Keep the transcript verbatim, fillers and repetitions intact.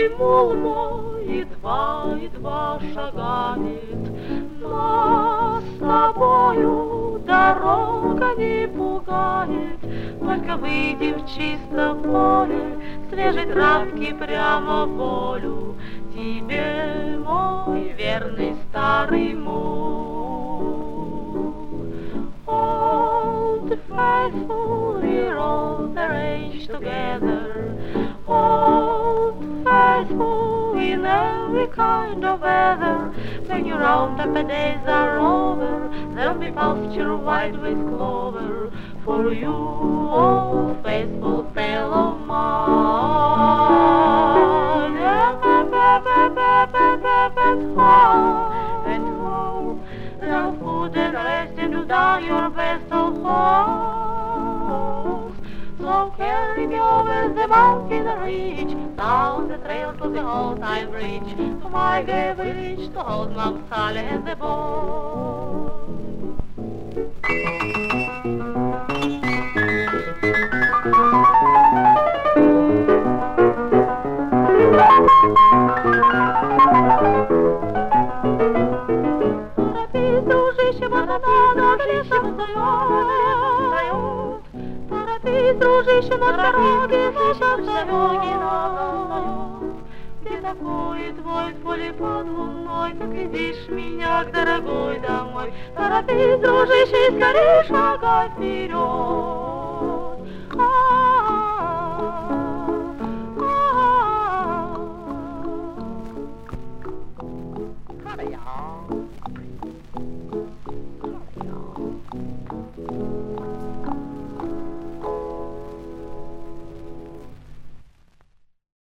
И мул мой едва-едва шагает, нас с тобою дорога не пугает. Только выйди в чисто поле, свежей травки прямо в волю, тебе, мой верный старый мул. Old faithful, we're all the rage together. Old faithful, in every kind of weather. When your round-up days are over, there'll be pasture wide with clover for you, old faithful fellow mine. And home, there'll food and rest, and you'll down your best of hopes. So carry me over the mountain ridge, down the trail to the old time bridge, to my gay village, to old Mount Sally and the boy. Торопись, дружище, вот она над лесом встает. Торопись, дружище, на дороге сейчас зовет. Где такой твой в поле под луной, как видишь меня, дорогой, домой. Торопись, дружище, скорее шагай вперед.